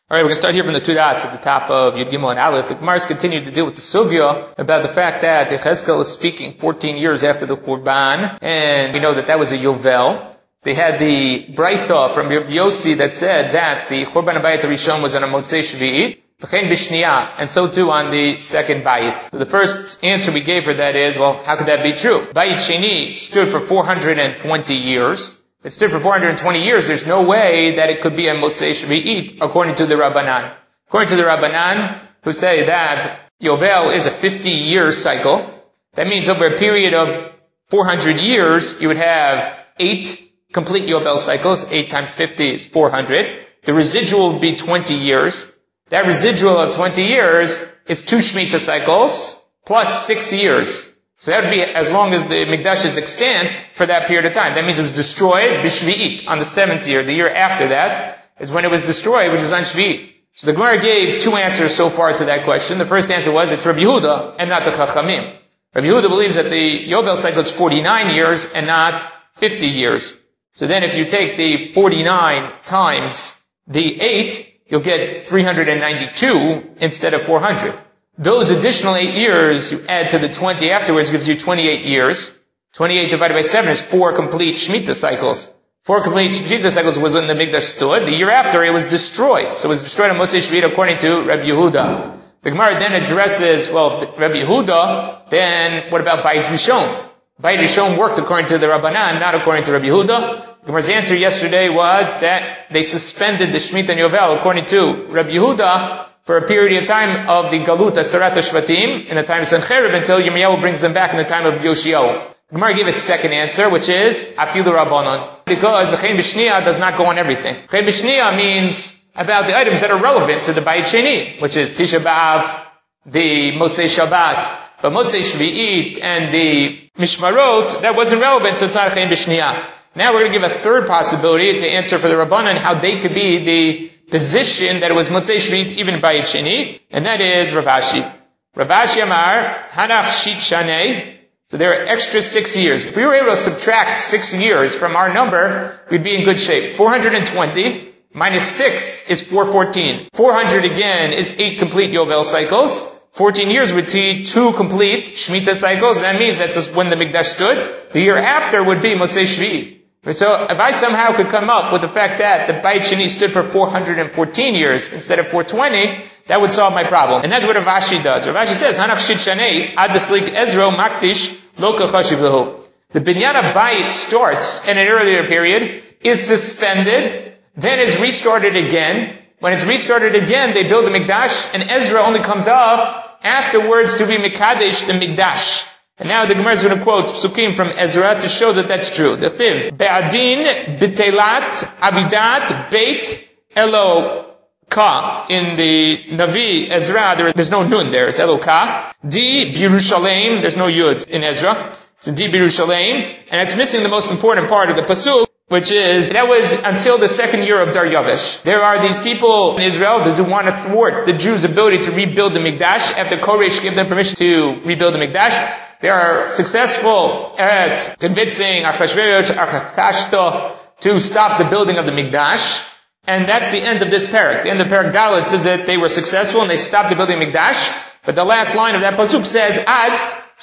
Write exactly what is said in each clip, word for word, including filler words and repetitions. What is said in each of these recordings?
Alright, we're going to start here from the two dots at the top of Yud Gimel and Aleph. The Gemara has continued to deal with the sugya about the fact that Yechezkel is speaking fourteen years after the Qurban, and we know that that was a Yovel. They had the Braita from Rabbi Yossi that said that the Churban Bayit Rishon was on a Motzei Shvi'it, V'chein B'Shniyah, and so too on the second Bayit. So the first answer we gave for that is, well, how could that be true? Bayit Sheni stood for four hundred twenty years. It stood for four hundred twenty years. There's no way that it could be a Motzei Shvi'it according to the Rabbanan. According to the Rabbanan, who say that Yovel is a fifty-year cycle, that means over a period of four hundred years, you would have eight complete Yovel cycles. eight times fifty is four hundred. The residual would be twenty years. That residual of twenty years is two Shemitah cycles plus six years. So that would be as long as the Mikdash is extant for that period of time. That means it was destroyed b'Shvi'it, on the seventh year. The year after that is when it was destroyed, which was on Shvi'it. So the Gemara gave two answers so far to that question. The first answer was it's Rabbi Yehuda and not the Chachamim. Rabbi Yehuda believes that the Yovel cycle is forty-nine years and not fifty years. So then if you take the forty-nine times the eight, you'll get three hundred ninety-two instead of four hundred. Those additional eight years you add to the twenty afterwards gives you twenty-eight years. twenty-eight divided by seven is four complete Shemitah cycles. Four complete Shemitah cycles was when the Mikdash stood. The year after it was destroyed. So it was destroyed on Motzei Shvi'it according to Rabbi Yehuda. The Gemara then addresses, well, if Rabbi Yehuda, then what about Bayit Rishon? Bayit Rishon worked according to the Rabbanan, not according to Rabbi Yehuda. The Gemara's answer yesterday was that they suspended the Shemitah and Yovel according to Rabbi Yehuda for a period of time of the Galut Asarat HaShvatim in the time of Sancherib until Yirmiyahu brings them back in the time of Yoshiyahu. The Gemara gave a second answer, which is Afilu Rabbanon, because V'chein B'Shniyah does not go on everything. V'chein B'Shniyah means about the items that are relevant to the Bayit Sheni, which is Tisha B'Av, the Motzei Shabbat, but Motzei Shvi'it and the Mishmarot, that wasn't relevant, so it's not V'chein B'Shniyah. Now we're going to give a third possibility to answer for the Rabbanan how they could be the position that it was Motzei Shvi'it even Bayit Sheni, and that is Rav Ashi. Rav Ashi Amar, Hanach Shit Shanei. So there are extra six years. If we were able to subtract six years from our number, we'd be in good shape. four hundred twenty minus six is four hundred fourteen. four hundred again is eight complete Yovel cycles. fourteen years would be two complete Shemitah cycles. That means that's when the Mikdash stood. The year after would be Motzei Shvi'it. So if I somehow could come up with the fact that the Bayit Sheni stood for four hundred fourteen years instead of four hundred twenty, that would solve my problem. And that's what Rav Ashi does. Rav Ashi says, Hanach Shit Shanei, Ad Deslik Ezro Makdish Lo Kachashiv Lahu. The Binyan Bayit starts in an earlier period, is suspended, then is restarted again. When it's restarted again, they build the Mikdash, and Ezra only comes up afterwards to be Mikadesh the Mikdash. And now the Gemara is going to quote Psukim from Ezra to show that that's true. The Tiv, Be'adin, B'telat, Abidat, Beit, Elo, Ka. In the Navi, Ezra, there, there's no Nun there, it's Elo Ka. Di, Birushalayim, there's no Yud in Ezra. It's a Di, Birushalayim. And it's missing the most important part of the Pasuk, which is, that was until the second year of Daryavish. There are these people in Israel that do want to thwart the Jews' ability to rebuild the Mikdash after Koresh gave them permission to rebuild the Mikdash. They are successful at convincing Achashverosh, Achashta to stop the building of the Mikdash. And that's the end of this parak. The end of Parak Dalet says that they were successful and they stopped the building of Mikdash. But the last line of that pasuk says, Ad,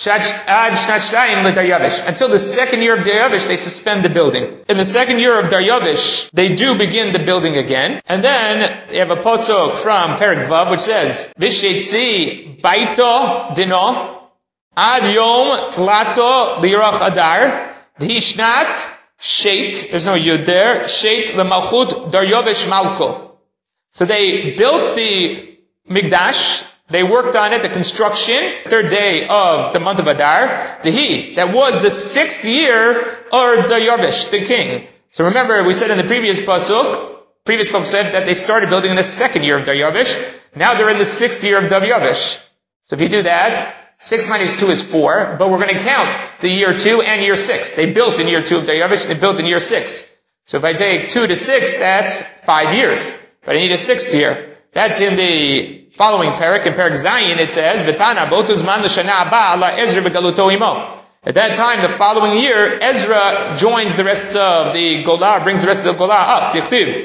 Ad Shnat Shtayim LeDaryavish. Until the second year of Daryavish, they suspend the building. In the second year of Daryavish, they do begin the building again. And then they have a pasuk from Parak Vav, which says, Vishetzi Baito Dino, Ad Yom Tlato Lirach Adar, Dhishnat Sheit, there's no Yud there, Sheit Lemalchut Daryavish Malko. So they built the Mikdash, they worked on it, the construction, third day of the month of Adar, Dehi, that was the sixth year of Daryavish, the king. So remember, we said in the previous pasuk, previous pasuk said that they started building in the second year of Daryavish, now they're in the sixth year of Daryavish. So if you do that, Six minus two is four, but we're going to count the year two and year six. They built in year two of Daryavish, they built in year six. So if I take two to six, that's five years. But I need a sixth year. That's in the following parak. In parak Zayin, it says, V'tana botuzman l'shana haba ala Ezra begaluto imo. At that time, the following year, Ezra joins the rest of the Golah, brings the rest of the Golah up. Tichtiv.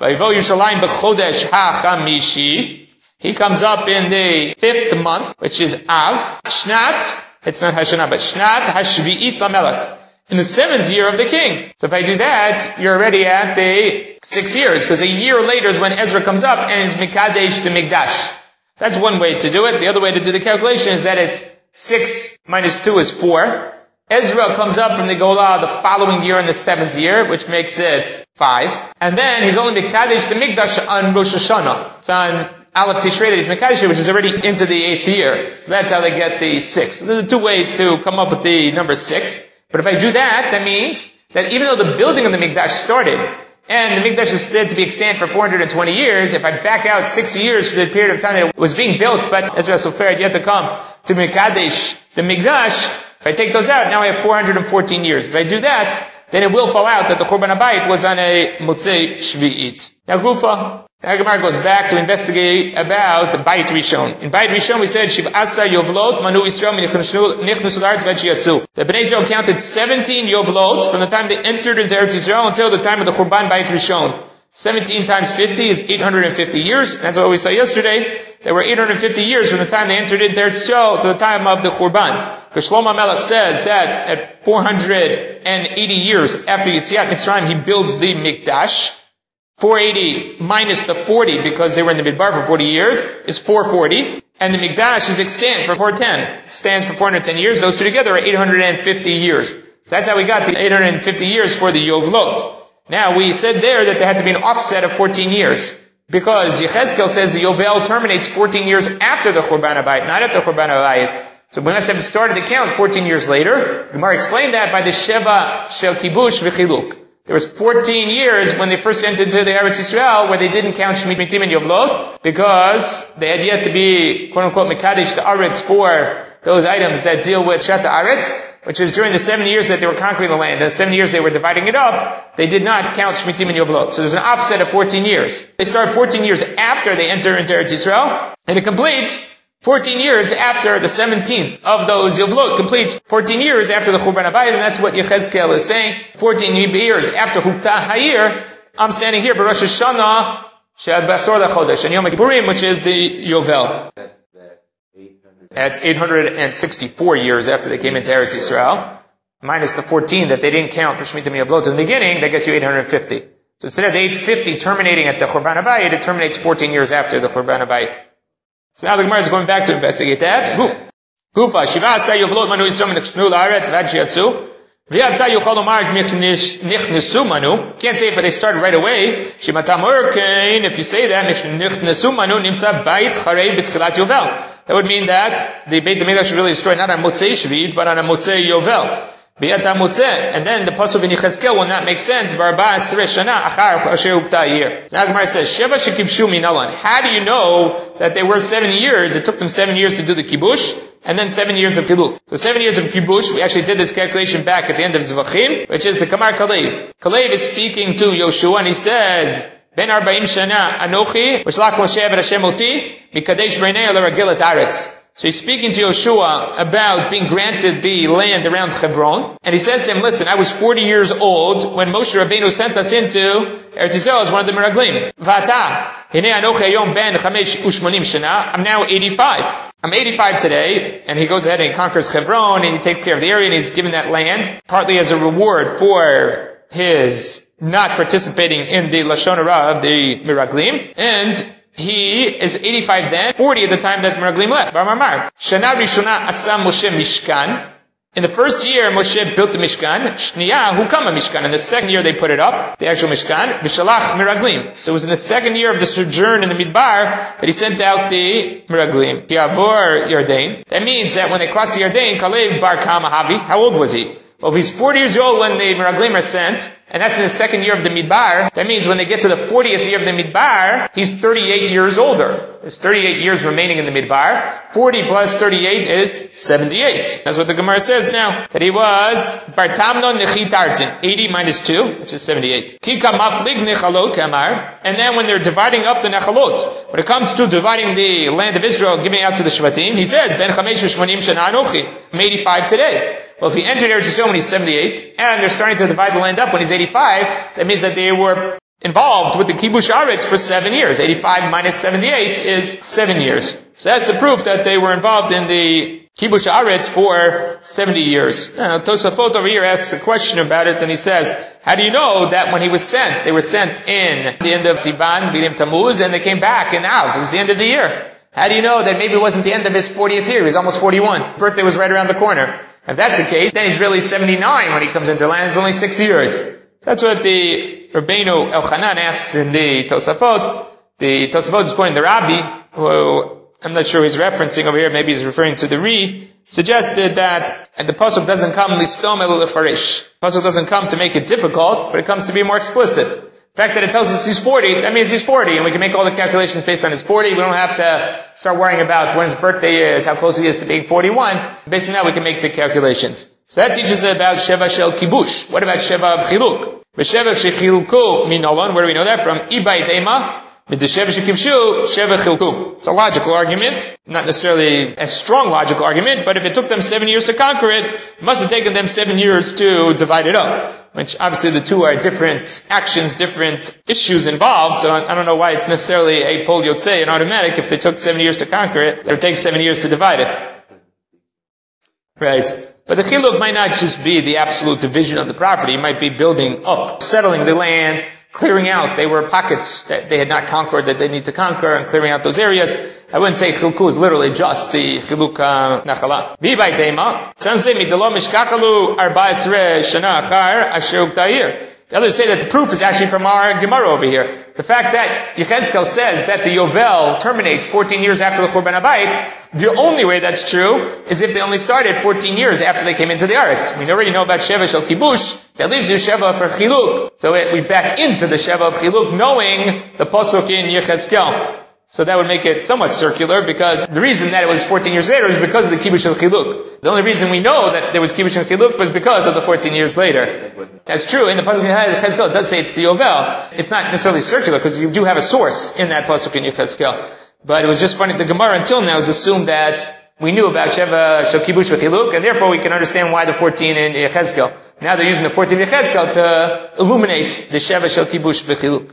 Vayivo Yerushalayim b'chodesh ha'chamishi. He comes up in the fifth month, which is Av. Shnat, it's not Hashanah, but Shnat hashvi'it lamelech. In the seventh year of the king. So if I do that, you're already at the six years, because a year later is when Ezra comes up and is Mikadesh the Mikdash. That's one way to do it. The other way to do the calculation is that it's six minus two is four. Ezra comes up from the Golah the following year in the seventh year, which makes it five. And then he's only Mikadesh the Mikdash on Rosh Hashanah. It's on Aleph Tishrei that he's Mekadesh, which is already into the eighth year. So that's how they get the six. So there are two ways to come up with the number six. But if I do that, that means that even though the building of the Mikdash started, and the Mikdash is said to be extant for four hundred twenty years, if I back out six years for the period of time that it was being built, but Ezra Sofer had yet to come to Mekadesh, the Mikdash, if I take those out, now I have four hundred fourteen years. If I do that, then it will fall out that the Churban HaBayit was on a Motzei Shvi'it. Now Gufa, the Gemara goes back to investigate about Bayit Rishon. In Bayit Rishon we said, Shiv'asa Yovlot Manu Yisrael Nichnusu L'Aretz V'Ad Sheyatzu. The Bnei Israel counted seventeen Yovlot from the time they entered into Eretz Yisrael until the time of the Churban Bayit Rishon. seventeen times fifty is eight hundred fifty years. That's what we saw yesterday. There were eight hundred fifty years from the time they entered into Eretz Yisrael to the time of the Churban. Because Shlomo Melech says that at four hundred eighty years after Yetziat Mitzrayim, he builds the Mikdash. four eighty minus the forty, because they were in the Midbar for forty years, is four forty. And the Mikdash is extant for four ten. It stands for four hundred ten years. Those two together are eight hundred fifty years. So that's how we got the eight hundred fifty years for the Yovlot. Now, we said there that there had to be an offset of fourteen years. Because Yechezkel says the Yovel terminates fourteen years after the Churban HaBayit, not at the Churban HaBayit. So we must have started the count fourteen years later. Gemara explained that by the Sheva Shel Kibush V'Chiluk. There was fourteen years when they first entered into the Eretz Yisrael where they didn't count Shmitim and Yovlot because they had yet to be, quote unquote, Mekadesh the Aretz for those items that deal with Shat Aretz, which is during the seven years that they were conquering the land. The seven years they were dividing it up, they did not count Shmitim and Yovlot. So there's an offset of fourteen years. They start fourteen years after they enter into Eretz Yisrael, and it completes fourteen years after the seventeenth of those Yovlot completes fourteen years after the Churban HaBayit, and that's what Yechezkel is saying. fourteen years after Huktah Hayir, I'm standing here, but Rosh Hashanah, Shad Basor LaChodesh, and Yom Kippurim, which is the Yovel. That's eight hundred sixty-four years after they came into Eretz Yisrael, minus the fourteen that they didn't count for Shemitah and Yovlot in the beginning, that gets you eight hundred fifty. So instead of the eight hundred fifty terminating at the Churban HaBayit, it terminates fourteen years after the Churban HaBayit. So now the Gemara is going back to investigate that. Gufa, Shiva Asay Yovlot Manu Yisrael Nichnu L'Aretz V'Ad Sheyatzu. V'yata Yuchal Omar Nichnesu Manu. Can't say if they started right away. Shimata Murkein, if you say that, Nichnesu Manu Nimtza Bayit Charei B'Tchilat Yovel. That would mean that the Beit HaMikdash should really destroy not on Motzei Shvid, but on a Motzei Yovel. B'yata Motzei. And then the Pasuk in Yechezkel will not make sense. Barba Asrei Shana Achar Asher Huktah Hayir. So now the Gemara says, Sheva Shekibshu Minalan. How do you know that they were seven years? It took them seven years to do the Kibush, and then seven years of Kiluk. So seven years of Kibush, we actually did this calculation back at the end of Zvachim, which is the Kamar Kalev. Kalev is speaking to Yoshua, and he says, Ben Arba'im Shana Anochi, V'shlach Moshe et Hashem Oti, Mikadesh B'nei L'Ragil et Aretz. So he's speaking to Yoshua about being granted the land around Hebron, and he says to him, listen, I was forty years old when Moshe Rabbeinu sent us into Eretz Yisrael as one of the Meraglim. V'ata, Hinei Anochi Hayom Ben Chamesh Ushmonim Shana, I'm now eighty-five. I'm eighty-five today, and he goes ahead and he conquers Hebron, and he takes care of the area, and he's given that land, partly as a reward for his not participating in the Lashon Hara of the Meraglim, and he is eighty-five then, forty at the time that Meraglim left. B'amar, Shana Rishona Asa Moshe Mishkan. In the first year, Moshe built the Mishkan. Shniya Hukama Mishkan. In the second year, they put it up, the actual Mishkan. V'shalach Meraglim. So it was in the second year of the sojourn in the Midbar that he sent out the Meraglim. Kiavor Yardain. That means that when they crossed the Yardain, Kalev Bar Kamahavi, how old was he? Well, if he's forty years old when the Meraglim are sent, and that's in the second year of the Midbar, that means when they get to the fortieth year of the Midbar, he's thirty-eight years older. There's thirty-eight years remaining in the Midbar. forty plus thirty-eight is seventy-eight. That's what the Gemara says now. That he was Bartamnon Nechit Artin, eighty minus two, which is seventy-eight. Kika Maflig Nechalot Kamar. And then when they're dividing up the Nechalot, when it comes to dividing the land of Israel, giving out to the Shvatim, he says, Ben Chamesh Shmonim Shana Anochi. I'm eighty-five today. Well, if he entered Eretz Yisrael when he's seventy-eight, and they're starting to divide the land up when he's eighty-five, that means that they were involved with the Kibush Aretz for seven years. eighty-five minus seventy-eight is seven years. So that's the proof that they were involved in the Kibush Aretz for seventy years. Now, Tosafot over here asks a question about it, and he says, how do you know that when he was sent, they were sent in the end of Sivan, Bilim Tammuz, and they came back in Av? It was the end of the year. How do you know that maybe it wasn't the end of his fortieth year? He was almost forty-one. His birthday was right around the corner. If that's the case, then he's really seventy-nine when he comes into land. It's only six years. That's what the Rabbeinu Elchanan asks in the Tosafot. The Tosafot is quoting the Rabbi, who I'm not sure he's referencing over here, maybe he's referring to the Ri, suggested that and the pasuk doesn't come listom elu lefarish. Pasuk doesn't come to make it difficult, but it comes to be more explicit. The fact that it tells us he's forty, that means he's forty, and we can make all the calculations based on his forty. We don't have to start worrying about when his birthday is, how close he is to being forty-one. Based on that, we can make the calculations. So that teaches us about Sheva Shel Kibush. What about Sheva of Chiluk? B'Sheva Shechiluku Minolan, where do we know that from? Ibai Tema. It's a logical argument, not necessarily a strong logical argument, but if it took them seven years to conquer it, it must have taken them seven years to divide it up. Which obviously the two are different actions, different issues involved, so I don't know why it's necessarily a pol yotzei, an automatic. If they took seven years to conquer it, it would take seven years to divide it. Right. But the chiluk might not just be the absolute division of the property, it might be building up, settling the land, clearing out. They were pockets that they had not conquered that they need to conquer, and clearing out those areas. I wouldn't say chilku is literally just the chiluk nachala. V'bay tema. Tzanze midalo mishkachalu arba'esre shana achar asher ukta'ir. The others say that the proof is actually from our Gemara over here. The fact that Yechezkel says that the Yovel terminates fourteen years after the Churban HaBayit, the only way that's true is if they only started fourteen years after they came into the Aretz. We already know about Sheva Shel Kibush, that leaves you Sheva for Chiluk. So it, we back into the Sheva of Chiluk knowing the Pasuk in Yechezkel. So that would make it somewhat circular, because the reason that it was fourteen years later is because of the Kibush of Chiluk. The only reason we know that there was Kibush of Chiluk was because of the fourteen years later. That's true. In the Pasuk in Yechezkel, it does say it's the Yovel. It's not necessarily circular, because you do have a source in that Pasuk in Yechezkel. But it was just funny, the Gemara until now has assumed that we knew about Sheva Shel Kibush of Chiluk, and therefore we can understand why the fourteen in Yechezkel. Now they're using the fourteen in Yechezkel to illuminate the Sheva Shel Kibush V'Chiluk.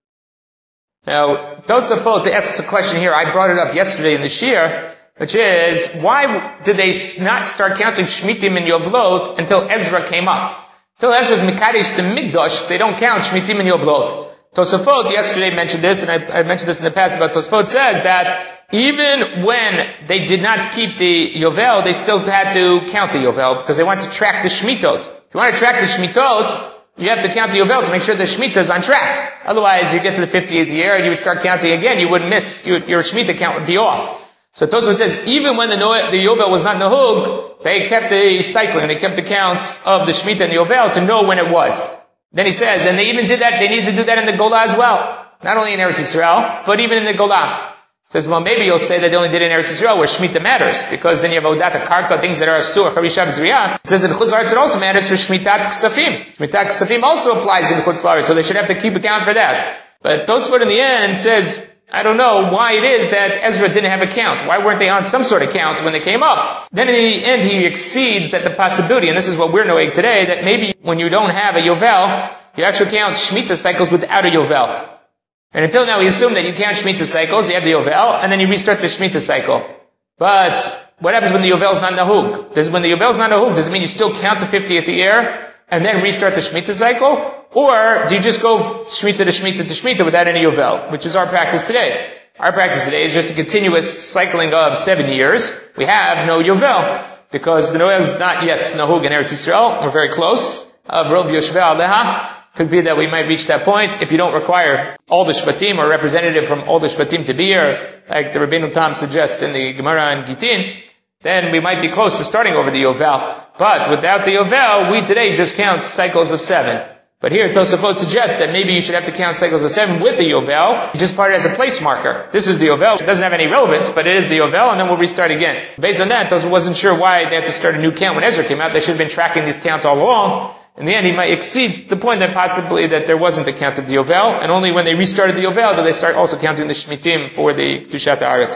Now, Tosafot asks a question here. I brought it up yesterday in the Shir, which is, why did they not start counting Shmitim and Yovlot until Ezra came up? Until Ezra's Mekadesh the Mikdash, they don't count Shmitim and Yovlot. Tosafot yesterday mentioned this, and I, I mentioned this in the past about Tosafot says that even when they did not keep the Yovel, they still had to count the Yovel, because they wanted to track the Shmitot. If you want to track the Shmitot, you have to count the Yovel to make sure the Shemitah is on track. Otherwise, you get to the fiftieth year and you would start counting again, you would miss, you, your Shemitah count would be off. So Tosfot says, even when the, the Yovel was not Nahug, they kept the cycling, they kept the counts of the Shemitah and the Yovel to know when it was. Then he says, and they even did that, they needed to do that in the Golah as well. Not only in Eretz Yisrael, but even in the Golah. Says, well, maybe you'll say that they only did it in Eretz Yisrael where Shemitah matters, because then you have Odat, Karka, things that are Asur, Charishav, Zriyah. It says in Chutz La'aretz it also matters for Shmitat Ksafim. Shmitat Ksafim also applies in Chutz La'aretz, so they should have to keep account for that. But Tosfot in the end says, I don't know why it is that Ezra didn't have a count. Why weren't they on some sort of count when they came up? Then in the end he exceeds that the possibility, and this is what we're knowing today, that maybe when you don't have a Yovel, you actually count Shemitah cycles without a Yovel. And until now we assume that you count Shemitah cycles, you have the Yovel, and then you restart the Shemitah cycle. But what happens when the Yovel is not Nahug? Does, when the Yovel is not Nahug, does it mean you still count the fiftieth year, and then restart the Shemitah cycle? Or do you just go Shemitah to Shemitah to Shemitah without any Yovel, which is our practice today? Our practice today is just a continuous cycling of seven years. We have no Yovel, because the Noel is not yet Nahug in Eretz Yisrael. We're very close. Of Rov Yoshveh Aleha. Could be that we might reach that point if you don't require all the Shvatim or representative from all the Shvatim to be here, like the Rabbeinu Tam suggests in the Gemara and Gitin, then we might be close to starting over the Yovel. But without the Yovel, we today just count cycles of seven. But here Tosafot suggests that maybe you should have to count cycles of seven with the Yovel. You just part it as a place marker. This is the Yovel. It doesn't have any relevance, but it is the Yovel, and then we'll restart again. Based on that, Tosafot wasn't sure why they had to start a new count when Ezra came out. They should have been tracking these counts all along. In the end, he might exceed the point that possibly that there wasn't a count of the Yovel, and only when they restarted the Yovel did they start also counting the Shmitim for the Kedushat Haaretz.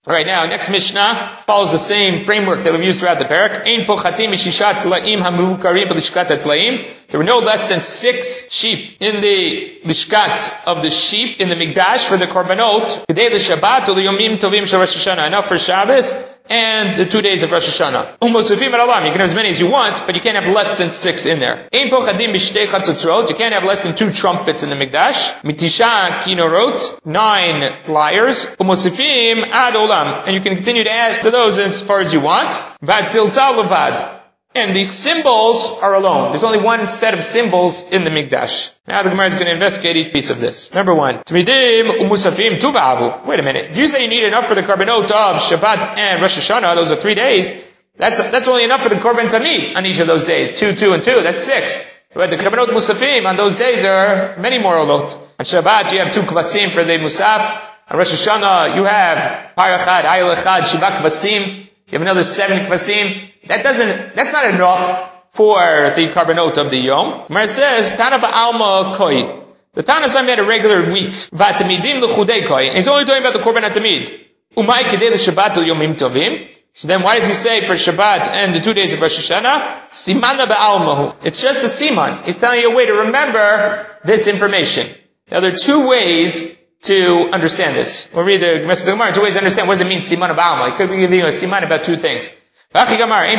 Alright, now, next Mishnah follows the same framework that we've used throughout the parak. Ein pochatim mishishat tlaim hamukarim b'lishkat tlaim. There were no less than six sheep in the lishkat of the sheep in the Mikdash for the korbanot. Kedei l'Shabbat u'l'yomim tovim shel Rosh Hashanah. Enough for Shabbos and the two days of Rosh Hashanah. Umosufim alam. You can have as many as you want, but you can't have less than six in there. Ein pochatim b'shtei chatzotzrot. You can't have less than two trumpets in the Mikdash. Mitisha kinorot. Nine lyres. Umosufim ad olam. And you can continue to add to those as far as you want. Vad siltzal levad. And these symbols are alone. There's only one set of symbols in the Mikdash. Now the Gemara is going to investigate each piece of this. Number one. Tmidim umusafim tuvavu. Wait a minute. If you say you need enough for the korbanot of Shabbat and Rosh Hashanah, those are three days, that's that's only enough for the korban tamid on each of those days. Two, two, and two. That's six. But the korbanot musafim on those days are many more olot. On Shabbat you have two kvasim for the musaf. On Rosh Hashanah, you have Parachad, Ayel Echad, Shiva Kvasim. You have another seven Kvasim. That doesn't, that's not enough for the korbanot of the Yom. Where it says, Tana Ba'alma Koi. The Tana Swami had a regular week. V'atamidim l'chudei Koi. And he's only talking about the korban atamid. Umay kedei l'Shabbat l'yomim tovim. So then why does he say for Shabbat and the two days of Rosh Hashanah? Simana Ba'almahu. It's just a siman. He's telling you a way to remember this information. Now there are two ways to understand this. We'll read the rest of the Gemara. Two ways to understand what does it mean, siman of alma. It could be giving you a siman about two things. We have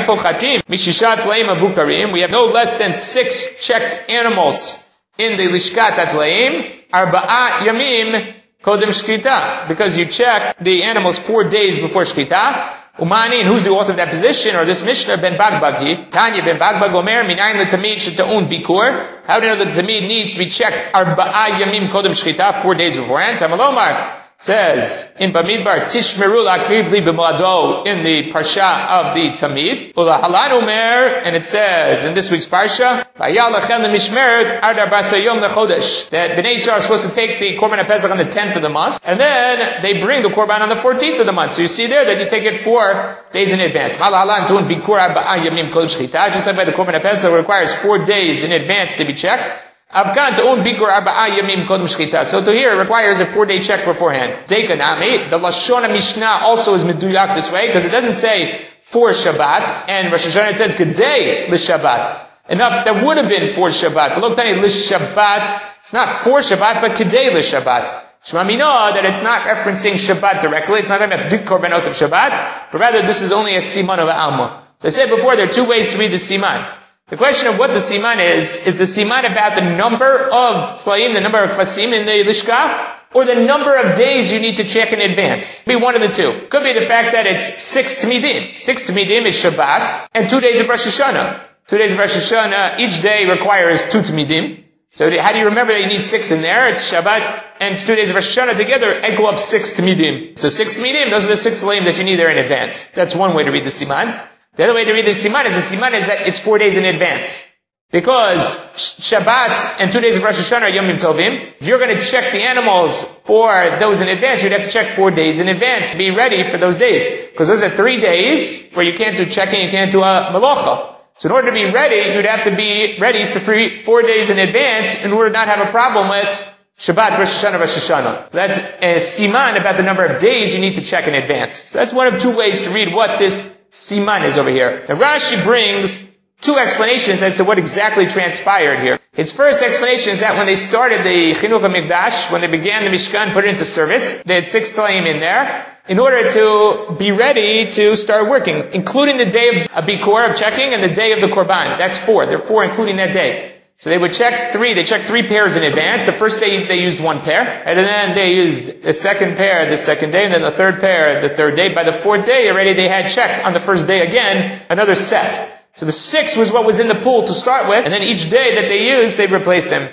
no less than six checked animals in the lishkat atlaim. Arba'a yamim kodem shkita. Because you check the animals four days before shkita. Umani, and who's the author of that position, or this Mishnah, Ben Bagbagi. Tanya Ben Bagbag Omer, minayin l'tamid sheta'un bikur. How do you know that the tamid needs to be checked arba'a yamim kodem shchita, four days beforehand? Tamalomar says in Bamidbar, Tishmeru la'akrib li b'moado, in the parsha of the tamid. Ula halan Omer, and it says in this week's parsha, Vayal lachem l'mishmeret ardar basa yom lechodesh, that Bnei Yisrael are supposed to take the korban HaPesach on the tenth of the month, and then they bring the korban on the fourteenth of the month. So you see there that you take it four days in advance. Mal halan tu'un bikur arba'a yamim kodem shchita, just like by the korban HaPesach requires four days in advance to be checked. Afghan to own bikur arba'a yamim kodem shchita. So to here it requires a four-day check beforehand. Dekanami, the Lashon Mishnah also is meduyak this way, because it doesn't say for Shabbat, and Rosh Hashanah it says kedei l'Shabbat. Enough, that would have been for Shabbat. But look, tell you, l'Shabbat, it's not for Shabbat, but kedei l'Shabbat. Shema Mino, that it's not referencing Shabbat directly, it's not talking about big korbanot of Shabbat, but rather this is only a siman of alma. So I said before, there are two ways to read the siman. The question of what the siman is, is the siman about the number of tlaim, the number of kvasim in the lishka, or the number of days you need to check in advance? Could be one of the two. Could be the fact that it's six tmidim. Six tmidim is Shabbat, and two days of Rosh Hashanah. Two days of Rosh Hashanah, each day requires two tmidim. So how do you remember that you need six in there? It's Shabbat and two days of Rosh Hashanah together equal up six tmidim. So six tmidim, those are the six tlaim that you need there in advance. That's one way to read the siman. The other way to read the siman is the siman is that it's four days in advance. Because Shabbat and two days of Rosh Hashanah are Yomim Tovim. If you're going to check the animals for those in advance, you'd have to check four days in advance to be ready for those days. Because those are three days where you can't do checking, you can't do a malacha. So in order to be ready, you'd have to be ready for three, four days in advance in order to not have a problem with Shabbat, Rosh Hashanah, Rosh Hashanah. So that's a siman about the number of days you need to check in advance. So that's one of two ways to read what this siman is over here. Now Rashi brings two explanations as to what exactly transpired here. His first explanation is that when they started the Chinuch HaMikdash, when they began the Mishkan, put it into service, they had six tlaim in there, in order to be ready to start working, including the day of Bikur, of checking, and the day of the Korban. That's four. There are four including that day. So they would check three, they checked three pairs in advance. The first day they used one pair, and then they used the second pair the second day, and then the third pair the third day. By the fourth day already they had checked on the first day again, another set. So the six was what was in the pool to start with, and then each day that they used, they replaced them.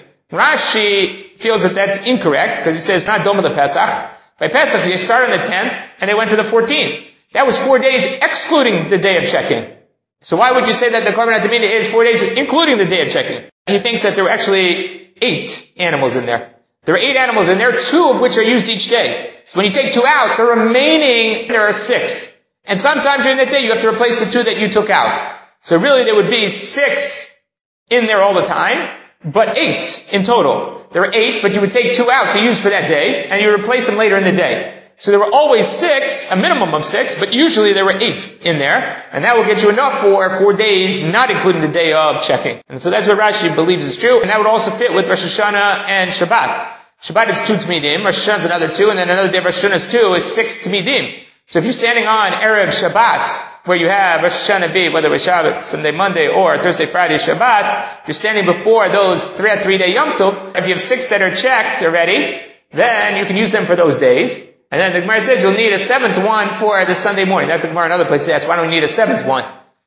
Rashi feels that that's incorrect, because he says, not Doma the Pesach. By Pesach, they started on the tenth, and they went to the fourteenth. That was four days excluding the day of checking. So why would you say that the Korban HaTamid is four days including the day of checking? He thinks that there were actually eight animals in there. There are eight animals in there, two of which are used each day. So when you take two out, the remaining, there are six. And sometime during that day, you have to replace the two that you took out. So really there would be six in there all the time, but eight in total. There are eight, but you would take two out to use for that day, and you replace them later in the day. So there were always six, a minimum of six, but usually there were eight in there. And that will get you enough for four days, not including the day of checking. And so that's what Rashi believes is true. And that would also fit with Rosh Hashanah and Shabbat. Shabbat is two Tmidim, Rosh Hashanah is another two, and then another day of Rosh Hashanah is two, is six Tmidim. So if you're standing on Erev Shabbat, where you have Rosh Hashanah be, whether it's Shabbat, Sunday, Monday, or Thursday, Friday, Shabbat, if you're standing before those three at three day Yom Tov, if you have six that are checked already, then you can use them for those days. And then the Gemara says you'll need a seventh one for the Sunday morning. That's the Gemara in other places asks, why don't we need a seventh one?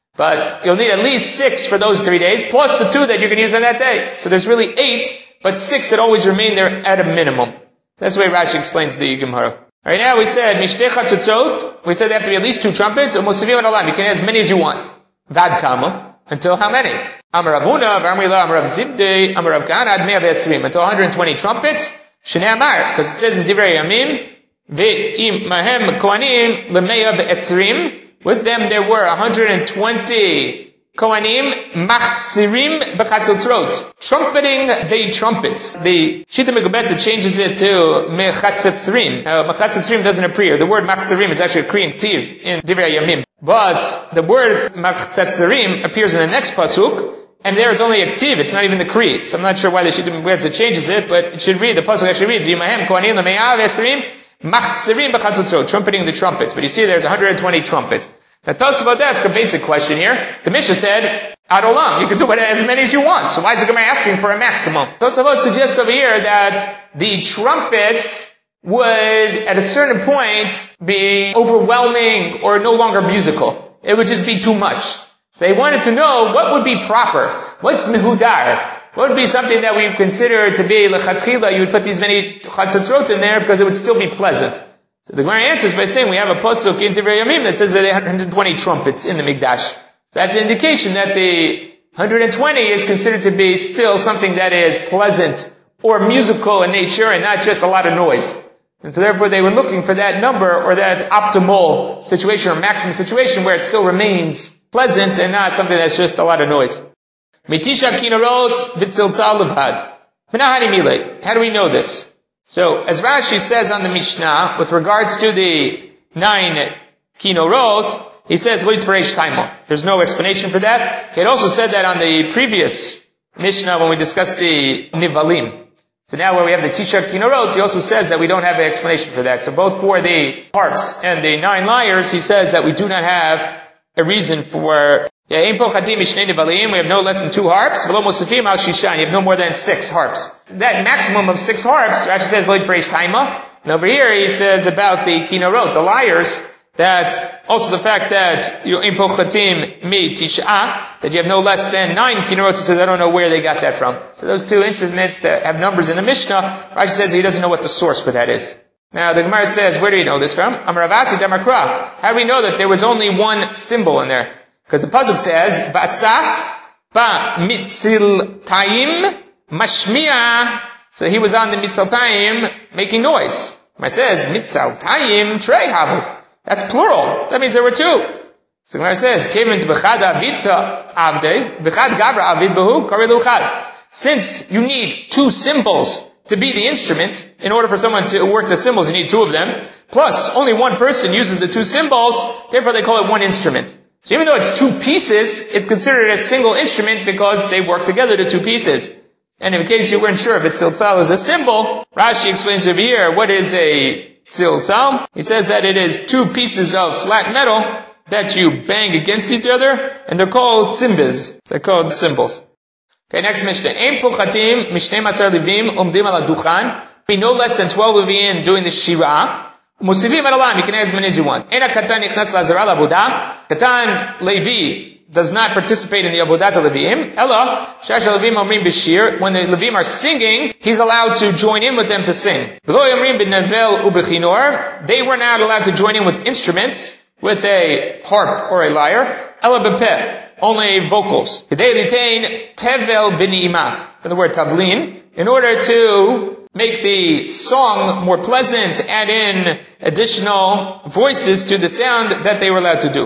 But you'll need at least six for those three days, plus the two that you can use on that day. So there's really eight, but six that always remain there at a minimum. That's the way Rashi explains the Gemara. Alright, now we said, Mishtei Chatzotzot, we said there have to be at least two trumpets, or Mosivim and Alam. You can have as many as you want. Vad Kama, until how many? Amar Avuna, Varmila, Amar Av Zibdei, Amar Av Kana, Ad Mea V'Esrim, until one hundred twenty trumpets. Shnei Amar, because it says in Divrei Yamim, Ve'im Mahem Kohanim, L'Mea V'Esrim, with them there were one hundred twenty Kohanim, Machzirim B'Chatzotzot, trumpeting the trumpets. The Shita Megubetza changes it to Mechatzotzrim. Uh, Mechatzotzrim doesn't appear. The word Machzirim is actually a Kriyan Tiv in Divrei Yamim. But the word Mechatzotzrim appears in the next pasuk, and there it's only a Ktiv, it's not even the Kri. So I'm not sure why the Shita Megubetza changes it, but it should read, the pasuk actually reads, V'Imahem Kohanim L'Mea V'Esrim, Machzirim B'Chatzotzot, trumpeting the trumpets. But you see there's one hundred twenty trumpets. Now talks about that, it's a basic question here. The Mishnah said, Ad Olam, you can do as many as you want. So why is the Gemara asking for a maximum? Tosafot suggests over here that the trumpets would, at a certain point, be overwhelming or no longer musical. It would just be too much. So they wanted to know what would be proper. What's mehudar? What would be something that we consider to be lechatchila? You would put these many chatzotzot in there because it would still be pleasant. So the Gemara answers by saying we have a pasuk in Divrei Yamim that says that there are one hundred twenty trumpets in the Mikdash. So that's an indication that the one hundred twenty is considered to be still something that is pleasant or musical in nature and not just a lot of noise. And so therefore they were looking for that number or that optimal situation or maximum situation where it still remains pleasant and not something that's just a lot of noise. Mitisha kinorot v'tziltzal levad. How do we know this? So, as Rashi says on the Mishnah, with regards to the nine kinorot, he says, Lo yitparesh taimo. There's no explanation for that. He had also said that on the previous Mishnah when we discussed the nivalim. So now where we have the tisha kinorot, he also says that we don't have an explanation for that. So both for the harps and the nine lyres, he says that we do not have a reason for we have no less than two harps. You have no more than six harps. That maximum of six harps, Rashi says, Lo yitparesh taima. And over here he says about the kinorot, the lyres, that also the fact that you impo chatim mi tisha, that you have no less than nine kinorot. He says, I don't know where they got that from. So those two instruments that have numbers in the Mishnah, Rashi says he doesn't know what the source for that is. Now the Gemara says, where do we know this from? Amar Ravasi Damakra. How do we know that there was only one symbol in there? Because the pasuk says, V'asaf ba mitziltayim mashmiya. So he was on the mitziltayim making noise. It says, mitziltayim treyhavu. That's plural. That means there were two. So the Gemara says, Kevin b'chad avita avde, b'chad gavra avid b'hu, karelu chad. Since you need two cymbals to be the instrument, in order for someone to work the cymbals, you need two of them. Plus, only one person uses the two cymbals, therefore they call it one instrument. So even though it's two pieces, it's considered a single instrument because they work together to two pieces. And in case you weren't sure if a tziltzal is a cymbal, Rashi explains over here what is a tziltzal. He says that it is two pieces of flat metal that you bang against each other, and they're called cymbals. They're called cymbals. Okay, next Mishnah. Ein puchatim mishnei masar levim umdim ala duchan. Be no less than twelve Leviim doing the shirah. Musivim at alam, you can add as many as you want. Ena katan yichnas lazara labudah. Katan Levi does not participate in the avodat Leviim. Ella, shash Levim omrim b'shir. When the Levim are singing, he's allowed to join in with them to sing. V'lo omrim b'nevel ubechinor. They were not allowed to join in with instruments, with a harp or a lyre. Ella b'peh, only vocals. K'dei litain tevel b'ni'ima, from the word tavlin, in order to make the song more pleasant, add in additional voices to the sound that they were allowed to do.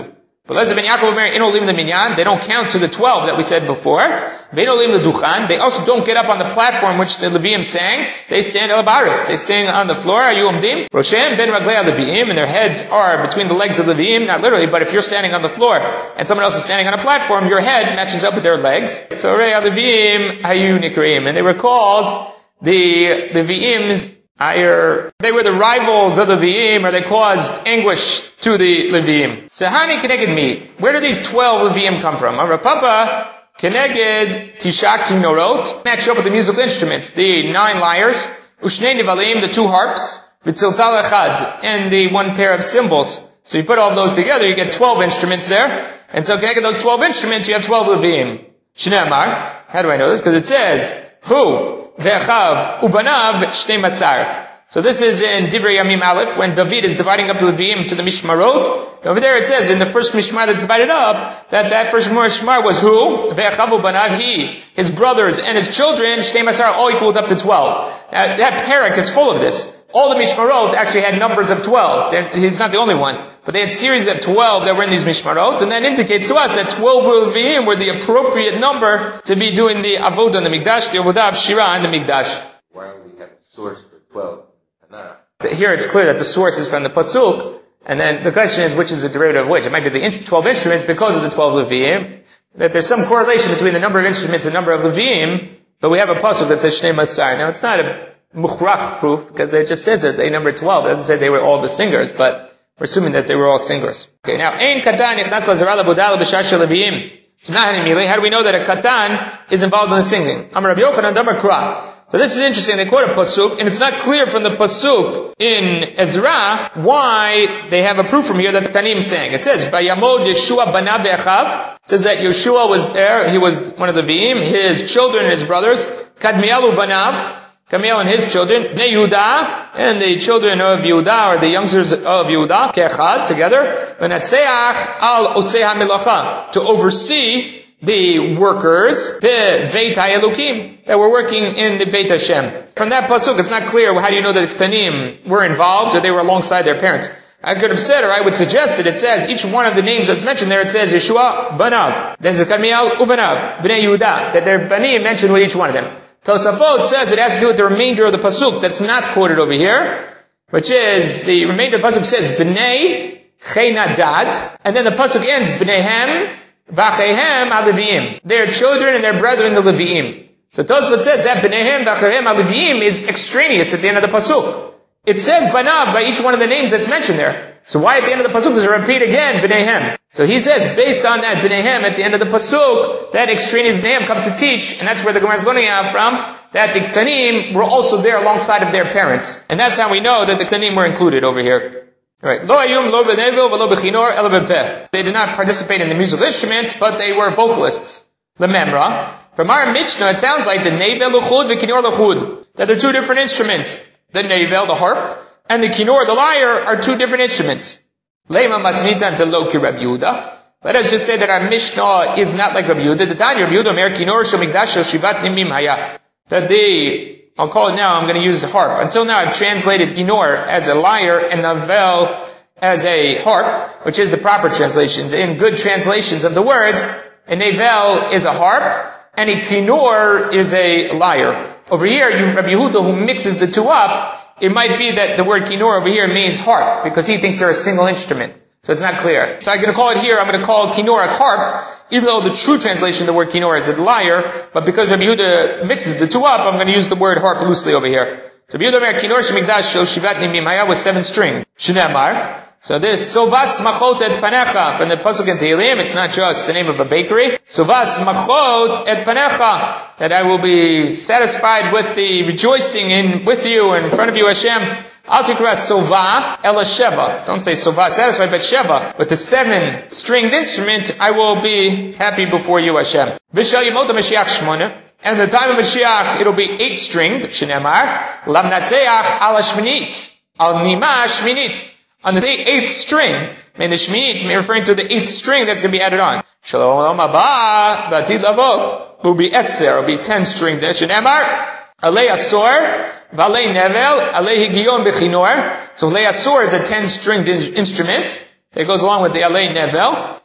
But Lezer ben Yaakov Omer, Ein Olim Leminyan, they don't count to the twelve that we said before. Vein Olim Leduchan, they also don't get up on the platform which the Leviim sang. They stand El Baritz, they stand on the floor, Ayu Omdim. Roshem ben Raglei Leviim, and their heads are between the legs of the Leviim, not literally, but if you're standing on the floor and someone else is standing on a platform, your head matches up with their legs. So Rei Leviim Hayu Nikreim, and they were called the Leviim's Higher. They were the rivals of the Leviim, or they caused anguish to the Leviim. Sahani Keneged Mi. Where do these twelve Leviim come from? Amar Papa Keneged Tishak Kinorot. Match up with the musical instruments. The nine lyres. Ushnei Nivalim, the two harps. V'tzilzal Echad, and the one pair of cymbals. So you put all of those together, you get twelve instruments there. And so Keneged those twelve instruments, you have twelve Leviim. Shneamar. How do I know this? Because it says, Who? Ve'achav ubanav shnei masar. So this is in Divrei Yamim Aleph, when David is dividing up the Leviim to the Mishmarot. Over there it says, in the first Mishmar that's divided up, that that first Mishmar was who? Ve'achav ubanav, he, his brothers and his children, shnei masar, all equaled up to twelve. Now, that parak is full of this. All the Mishmarot actually had numbers of twelve. They're, he's not the only one. But they had series of twelve that were in these Mishmarot, and that indicates to us that twelve Leviim were the appropriate number to be doing the Avodah in the Mikdash, the Avodah of Shira in the Mikdash. Why don't we have a source for twelve? Enough. Here it's clear that the source is from the Pasuk, and then the question is which is the derivative of which. It might be the twelve instruments because of the twelve Leviim, that there's some correlation between the number of instruments and the number of Leviim, but we have a Pasuk that says Shnei Masar. Now it's not a Mukhrach proof, because it just says that they number twelve. It doesn't say they were all the singers, but we're assuming that they were all singers. Okay, now, Ein Katan Nichnas LaZara LaBodal B'Shasha Leviim. How do we know that a Katan is involved in the singing? Amar Rabbi Yochanan Damar Kra. So this is interesting. They quote a pasuk, and it's not clear from the pasuk in Ezra why they have a proof from here that the Tanim sang. It says, "Vayamod Yeshua banav ve'achav." It says that Yeshua was there. He was one of the Leviim. His children and his brothers. Kadmiel banav. Kamiel and his children, Bnei Yehuda, and the children of Yehuda, or the youngsters of Yehuda, Kechad, together, V'natzeach al osei ha'melacha, to oversee the workers, Beit HaElukim, that were working in the Beit Hashem. From that pasuk, it's not clear how do you know that the Ketanim were involved, or they were alongside their parents. I could have said, or I would suggest that it says, each one of the names that's mentioned there, it says Yeshua, Banav, there's Kamiel, Uvanav, Bnei Yehuda, that their Banim mentioned with each one of them. Tosafot says it has to do with the remainder of the pasuk that's not quoted over here, which is the remainder of the pasuk says Bnei Cheinadad, and then the pasuk ends Bneihem V'Acheihem HaLeviim, their children and their brethren the Leviim. So Tosafot says that Bneihem V'Acheihem HaLeviim is extraneous at the end of the pasuk. It says Banav by each one of the names that's mentioned there. So why at the end of the pasuk does it repeat again Bneihem? So he says, based on that Bneihem at the end of the pasuk, that extraneous Bneihem comes to teach, and that's where the Gemara is learning out from, that the Ktanim were also there alongside of their parents. And that's how we know that the Ktanim were included over here. Alright. Lo ayum, lo b'nevel, lo b'chinor, elo b'peh. They did not participate in the musical instruments, but they were vocalists. Lememra. From our Mishnah, it sounds like the nevel l'chud, v'kinor l'chud. That they're two different instruments. The nevel, the harp, and the kinor, the lyre, are two different instruments. Leima matnitan to lo ki Rabbi Yehuda. Let us just say that our Mishnah is not like Rabbi Yehuda. The Tanya Rabbi Yehuda mer kinor shel mikdash shel shivat nimim haya. That they, I'll call it now, I'm going to use the harp. Until now I've translated kinor as a lyre and navel as a harp, which is the proper translations. In good translations of the words, a navel is a harp, and a kinor is a lyre. Over here, you, Rabbi Yehuda, who mixes the two up, it might be that the word kinor over here means harp, because he thinks they're a single instrument. So it's not clear. So I'm going to call it here, I'm going to call kinor a harp, even though the true translation of the word kinor is a lyre, but because Rabbi Yehuda mixes the two up, I'm going to use the word harp loosely over here. So Rabbi Yehuda mer kinor shemikdash shel shivat nimim haya with seven string. Shneamar. So this, Sovas Machot et Panecha, from the Pasuk in Tehillim, it's not just the name of a bakery. Sovas Machot et Panecha, that I will be satisfied with the rejoicing in, with you and in front of you, Hashem. Al tikra Sova Ela Sheva. Don't say Sova, satisfied, but Sheva. With the seven stringed instrument, I will be happy before you, Hashem. Vishal Yemot HaMashiach Shmona. And in the time of Mashiach, it'll be eight stringed, Shneamar, Lamnatzeach Al Shminit, Al Nima Shminit. On the eighth string, may the Shminit, may referring to the eighth string that's going to be added on. Shalom Abba, Datid Lavo, will be Esser, will be ten string. Shneamar, Alei Asor, Valei Nevel, Alei Higion Bechinor. So Alei Asor is a ten stringed instrument that goes along with the Alei Nevel.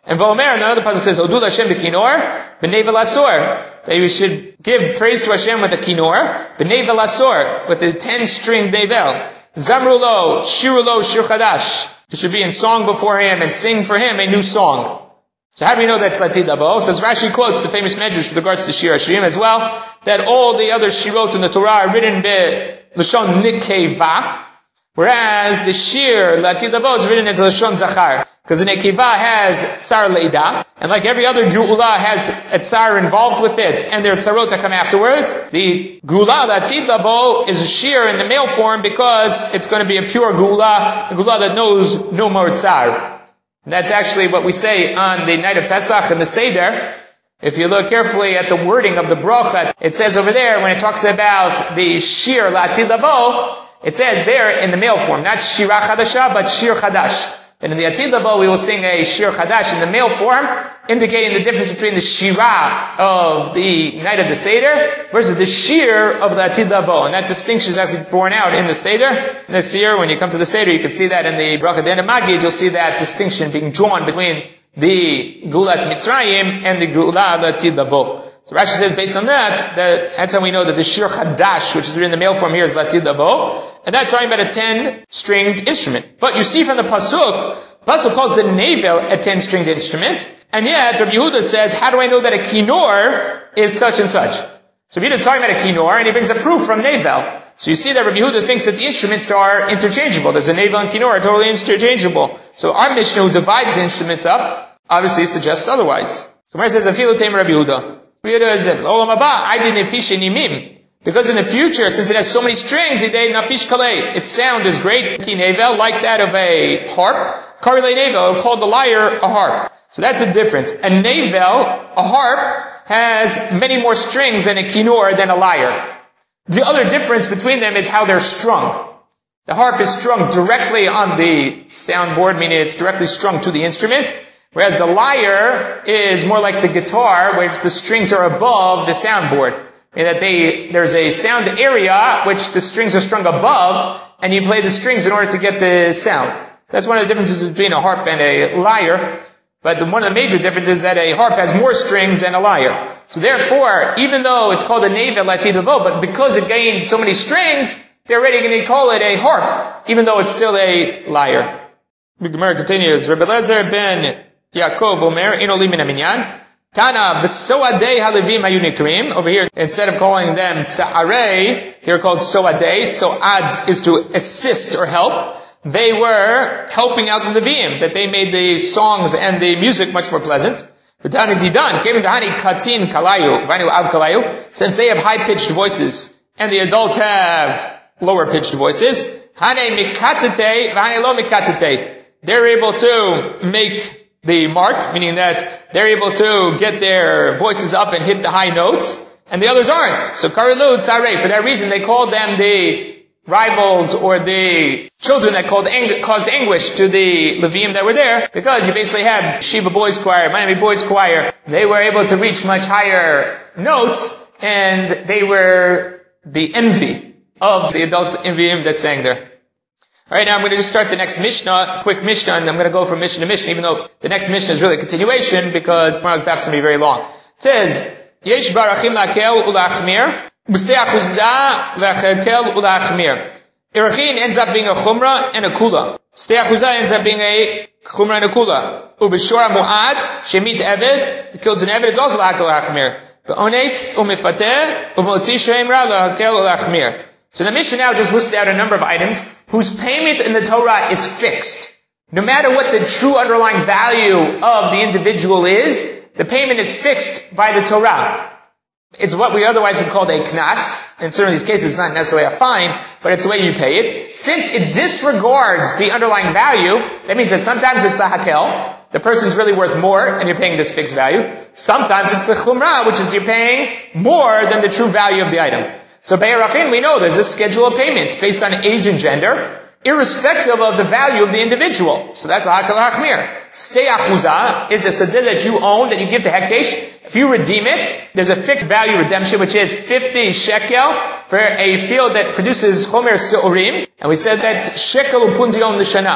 And Vomer, another pasuk says, Odul Hashem b'kinor, b'nevel asor. That you should give praise to Hashem with a kinor, b'nevel asor, with the ten-string nevel. Zamrulo, shirulo, shir chadash. You should be in song before him and sing for him a new song. So how do we know that's Latid Lavo? So as Rashi quotes the famous medrash with regards to Shir HaShirim as well, that all the other shirot in the Torah are written by Lashon Nikeva, whereas the Shir Latid Lavo is written as Lashon Zachar. Because the Nekeva has Tsar Leida, and like every other Geula has a Tsar involved with it, and there are Tzarot that come afterwards. The Geula Latid Lavo is a Shir in the male form because it's going to be a pure Geula, a Geula that knows no more Tsar. And that's actually what we say on the night of Pesach in the Seder. If you look carefully at the wording of the bracha, it says over there, when it talks about the Shir Latid Lavo, it says there in the male form, not Shira Chadasha, but Shir Chadash. And in the Atid Lavo, we will sing a Shir Chadash in the male form, indicating the difference between the Shira of the night of the Seder versus the Shir of the Atid Lavo. And that distinction is actually borne out in the Seder. This year, when you come to the Seder, you can see that in the Bracha Den Magid, you'll see that distinction being drawn between the Gulat Mitzrayim and the Gulat Atid Lavo. So Rashi says, based on that, that that's how we know that the Shir Chadash, which is written in the male form here, is Latid Lavo. And that's talking about a ten-stringed instrument. But you see from the Pasuk, Pasuk calls the Nevel a ten-stringed instrument. And yet, Rabbi Yehuda says, how do I know that a Kinor is such and such? So Rabbi Yehuda is talking about a Kinor, and he brings a proof from Nevel. So you see that Rabbi Yehuda thinks that the instruments are interchangeable. There's a Nevel and Kinor are totally interchangeable. So our Mishnah, who divides the instruments up, obviously suggests otherwise. So where it says, Afilu Teim Rabbi Yehuda. Rabbi Yehuda says, Olam Haba, I did Nefish Nimim. Because in the future, since it has so many strings, nafish kalei, its sound is great. Ki nevel, like that of a harp. Karile nevel, called the lyre a harp. So that's the difference. A nevel, a harp, has many more strings than a kinor, than a lyre. The other difference between them is how they're strung. The harp is strung directly on the soundboard, meaning it's directly strung to the instrument. Whereas the lyre is more like the guitar, where the strings are above the soundboard. In that they, there's a sound area which the strings are strung above, and you play the strings in order to get the sound. So that's one of the differences between a harp and a lyre. But the, one of the major differences is that a harp has more strings than a lyre. So therefore, even though it's called a Nevel Latid Lavo, but because it gained so many strings, they're already going to call it a harp, even though it's still a lyre. The Gemara continues, Rabbi Lezer ben Yaakov Omer, Ino li min haminyan. Tana, v'soadei halevim hayu nikrim. Over here, instead of calling them tza'arei, they're called soadei. Soad is to assist or help. They were helping out the Levim, that they made the songs and the music much more pleasant. V'tani didan, kevin tahani katin kalayu, v'anu av kalayu. Since they have high-pitched voices, and the adults have lower-pitched voices, hane mikatete, v'hane lo mikatete. They're able to make the mark, meaning that they're able to get their voices up and hit the high notes, and the others aren't. So Karilu Tzarei, for that reason they called them the rivals or the children that called ang- caused anguish to the Levim that were there, because you basically had Shiva Boys Choir, Miami Boys Choir. They were able to reach much higher notes, and they were the envy of the adult Levim that sang there. Alright, now I'm going to just start the next Mishnah, quick Mishnah, and I'm going to go from Mishnah to Mishnah, even though the next Mishnah is really a continuation, because tomorrow's daf is going to be very long. It says, Yesh barachim la'kel ula'achmir, b'stei achuzda la'chekel ula'achmir. Irachin ends up being a chumrah and a kula. Stei achuzda ends up being a chumrah and a kula. Ubeshor mu'ad, shemit eved, the kills an eved is also la'kel ula'achmir. Ba'ones u'mifateh, u'motzi she'em ra la'kel ula'achmir. So the Mishnah now just listed out a number of items whose payment in the Torah is fixed. No matter what the true underlying value of the individual is, the payment is fixed by the Torah. It's what we otherwise would call a knas. In certain of these cases, it's not necessarily a fine, but it's the way you pay it. Since it disregards the underlying value, that means that sometimes it's the hakel, the person's really worth more, and you're paying this fixed value. Sometimes it's the chumrah, which is you're paying more than the true value of the item. So Be'erachin, we know there's a schedule of payments based on age and gender, irrespective of the value of the individual. So that's a hakal hachmir. Stei achuzah is a sadeh that you own, that you give to hekdesh. If you redeem it, there's a fixed value redemption, which is fifty shekel for a field that produces chomer se'orim. And we said that's shekel upundion l'shana.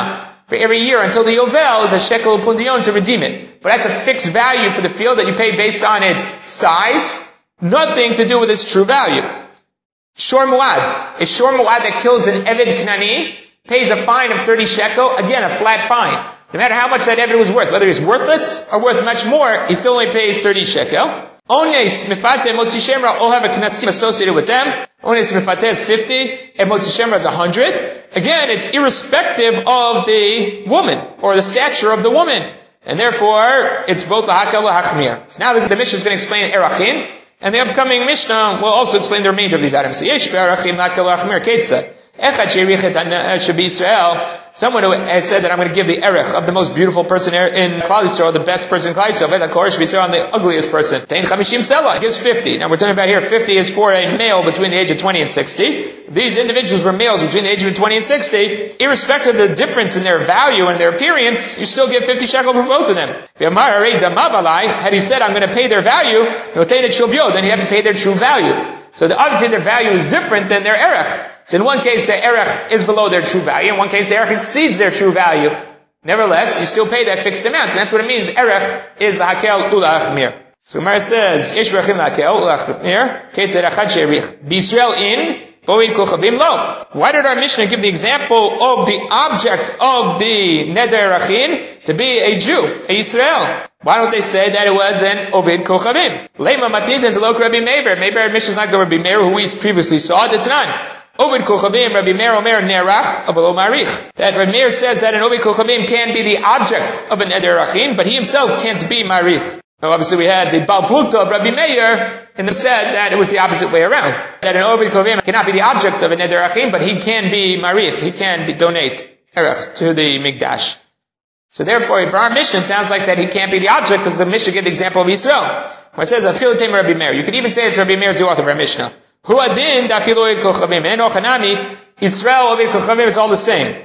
for every year until the Yovel is a shekel pundion to redeem it. But that's a fixed value for the field that you pay based on its size, nothing to do with its true value. Shor Muad. A Shor Muad that kills an Eved Knani pays a fine of thirty shekel, again a flat fine. No matter how much that Eved was worth, whether he's worthless or worth much more, he still only pays thirty shekel. Ones Mifate Motzi Shemra all have a Knasim associated with them. Ones Mifate is fifty, and Motzi Shemra is one hundred. Again, it's irrespective of the woman, or the stature of the woman. And therefore, it's both Lahakal and Lahachmir. So now the, the Mishnah is going to explain Erachin, and the upcoming Mishnah will also explain the remainder of these items. So, Yesh Erachin Lahakal Lahachmir Ketzah. Someone who has said that I'm going to give the erech of the most beautiful person in Klal Yisrael, the best person in Klal Yisrael, and the ugliest person. He gives fifty. Now we're talking about here, fifty is for a male between the age of twenty and sixty. These individuals were males between the age of twenty and sixty. Irrespective of the difference in their value and their appearance, you still give fifty shekel for both of them. Had he said, I'm going to pay their value, then you have to pay their true value. So the, obviously their value is different than their erech. So in one case, the erech is below their true value. In one case, the erech exceeds their true value. Nevertheless, you still pay that fixed amount. And that's what it means. Erech is the hakel ulachmir. So Gemara says, Yesh rachim lakel ulachmir, ketzer achad she'erich. B'Yisrael in, bo'in kochabim lo. Why did our Mishnah give the example of the object of the neder erachin to be a Jew, a Yisrael? Why don't they say that it was an Ovid Kochabim? Lema matin to Lok Rabbi Meir. Maybe our Mishnah is not going to Rabbi Meir, who we previously saw. That's none. Ovid Kochabim, Rabbi Meir Omer Nerach, Avalo Marich. That Rabbi Meir says that an Ovid Kochabim can be the object of an Neder Rachin, but he himself can't be Marich. Now obviously we had the Baal Plukta of Rabbi Meir, and they said that it was the opposite way around. That an Ovid Kochabim cannot be the object of a Neder Rachin, but he can be Marich. He can be, donate Erech to the Mikdash. So therefore, for our Mishnah, it sounds like that he can't be the object, because the Mishnah gave the example of Yisrael. Where it says, Afil Tamer Rabbi Meir. You could even say it's Rabbi Meir's the author of our Mishnah. Hu adin dafil ovid kochavim. And ochanami, Yisrael ovid kochavim, it's all the same.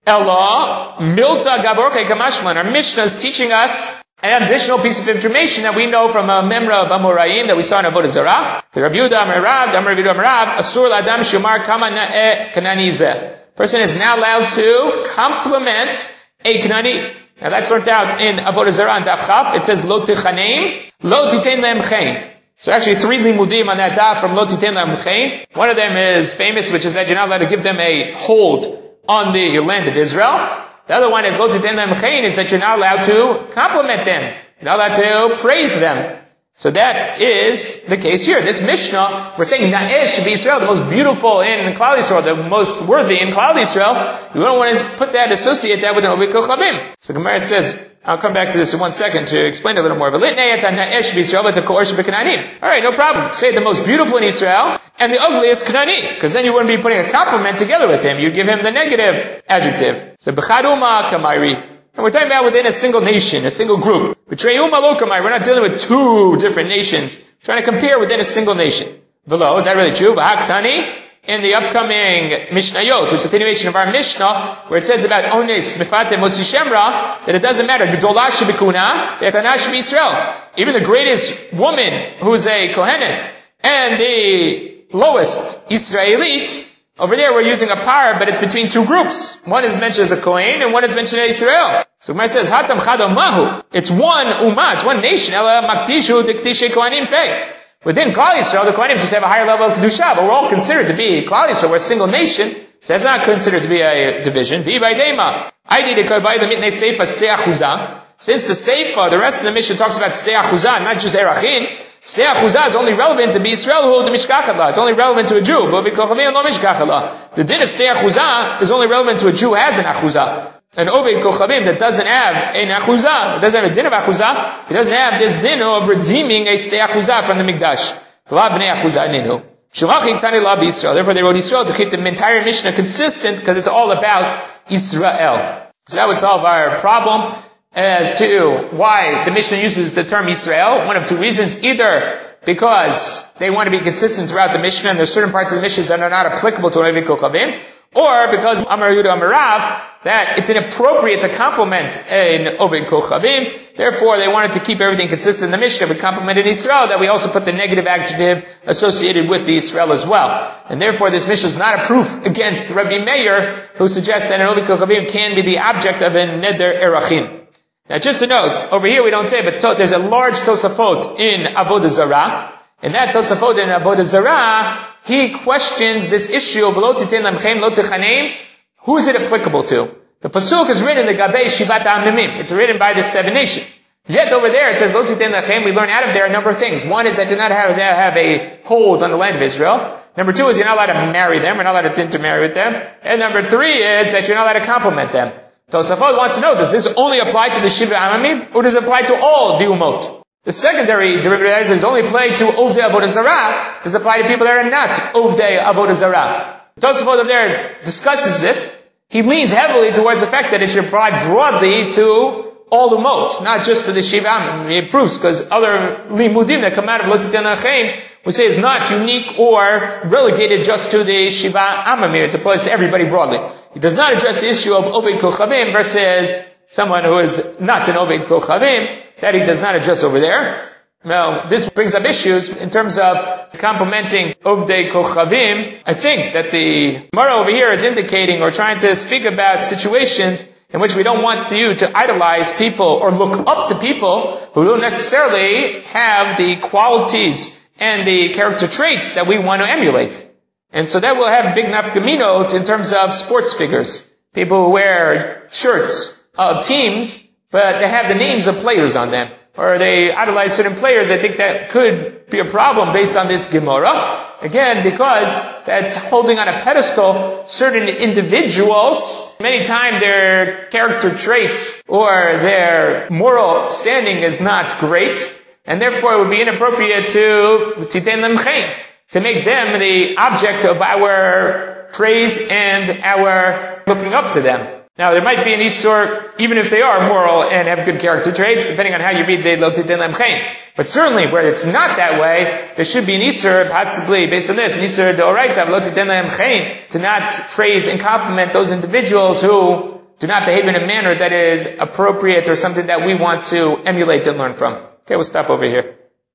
Ella, milta gaborche kamashman. Our Mishnah is teaching us an additional piece of information that we know from a memra of Amoraim that we saw in Avodah Zarah. Rabbi Yehuda Amar Rav, Amar Rabbi Yehuda Amar Rav, asur l'adam shumar kama na'eh kanani zeh. Person is now allowed to compliment a Knani. Now that's learned out in Avodah Zarah and Daf Chaf. It says, Lo tichaneim, lo titein lehem chen. So actually three limudim on that daf from Lo titein lehem chen. One of them is famous, which is that you're not allowed to give them a hold on the land of Israel. The other one is Lo titein lehem chen, is that you're not allowed to compliment them. You're not allowed to praise them. So that is the case here. This Mishnah, we're saying Na'esh B'Yisrael, the most beautiful in Klal Yisrael, the most worthy in Klal Yisrael. You don't want to put that, associate that with an Ovid Kochabim. So Gemara says, I'll come back to this in one second to explain a little more. Alright, no problem. Say the most beautiful in Israel and the ugliest Knani, because then you wouldn't be putting a compliment together with him. You'd give him the negative adjective. So B'chaduma Kamairi. And we're talking about within a single nation, a single group. We're not dealing with two different nations. We're trying to compare within a single nation. Velo, is that really true? V'haktani, in the upcoming Mishnayot, which is a continuation of our Mishnah, where it says about Ones, Mifate, Motzi Shemra, that it doesn't matter. Gedolah shebikuna, V'ekana sheb'Yisrael. Even the greatest woman, who's a Kohenet, and the lowest Israelite, over there we're using a par, but it's between two groups. One is mentioned as a Kohen, and one is mentioned as Israel. So Gemara says, Hatam Chadam Mahu. It's one Ummah, it's one nation. Ela Maktishu Diktishe Kohanim Fei. Within Klal Yisrael, the Kohanim just have a higher level of Kedusha, but we're all considered to be Klal Yisrael, we're a single nation. So that's not considered to be a division. V'Ibaydema. Aidi Dekobai the Mitnei Seifa Stei Achuzah. Since the Seifa, the rest of the Mishnah talks about Stei Achuzah, not just Erachin, Stei Achuzah is only relevant to be Israel who hold the Mishkachat. It's only relevant to a Jew. But B'Kochavim lo Mishkachat. The din of Stei Achuzah is only relevant to a Jew who has an Achuzah. An Ovid Kochavim that doesn't have an Achuzah, doesn't have a din of Achuzah, he doesn't have this din of redeeming a Stei Achuzah from the Mikdash. V'la b'nei Achuzah ninu. Shumachik tani la b'Yisrael. Therefore they wrote Israel to keep the entire Mishnah consistent because it's all about Israel. So that would solve our problem as to why the Mishnah uses the term Israel. One of two reasons. Either because they want to be consistent throughout the Mishnah and there's certain parts of the Mishnah that are not applicable to Ovid Kochavim, or because Amar Yehuda Amar Rav, that it's inappropriate to compliment an Oved Kochavim. Therefore, they wanted to keep everything consistent in the Mishnah. We complimented Yisrael, that we also put the negative adjective associated with the Yisrael as well. And therefore, this Mishnah is not a proof against Rabbi Meir, who suggests that an Oved Kochavim can be the object of a Neder Erachim. Now, just a note, over here we don't say, but to, there's a large Tosafot in Avodah Zarah. In that Tosafot in Avodah Zarah, he questions this issue of Lo Titen Lamchem, Lo Techanem. Who is it applicable to? The pasuk is written in the Gabei Shivat Amimim. It's written by the seven nations. Yet over there it says Lo Titen Lamchem. We learn out of there a number of things. One is that you're not have, have a hold on the land of Israel. Number two is you're not allowed to marry them. We're not allowed to intermarry with them. And number three is that you're not allowed to compliment them. Tosafot wants to know, does this only apply to the Shiva Amimim, or does it apply to all the Umot? The secondary derivative is, does it only apply to Ovdei Avodah Zarah? Does it apply to people that are not Ovdei Avodah Zarah? Tosafot over there discusses it. He leans heavily towards the fact that it should apply broadly to all Umot, not just to the Shiva Amimim. He proves, because other limudim that come out of Lo Titen Lamchem, we say is not unique or relegated just to the Shiva Amimim. It applies to everybody broadly. He does not address the issue of Oved Kochavim versus someone who is not an Oved Kochavim, that he does not address over there. Now, this brings up issues in terms of complimenting Ovdei Kochavim. I think that the Gemara over here is indicating or trying to speak about situations in which we don't want you to idolize people or look up to people who don't necessarily have the qualities and the character traits that we want to emulate. And so that will have big nafkaminot in terms of sports figures. People who wear shirts of teams, but they have the names of players on them. Or they idolize certain players. I think that could be a problem based on this Gemara. Again, because that's holding on a pedestal certain individuals. Many times their character traits or their moral standing is not great. And therefore it would be inappropriate to Titen Lamchem, to make them the object of our praise and our looking up to them. Now, there might be an Isur, even if they are moral and have good character traits, depending on how you read the Lo Titen Lamchem. But certainly, where it's not that way, there should be an Isur, possibly based on this, an Isur D'oraita, Lo Titen Lamchem, to not praise and compliment those individuals who do not behave in a manner that is appropriate or something that we want to emulate and learn from. Okay, we'll stop over here.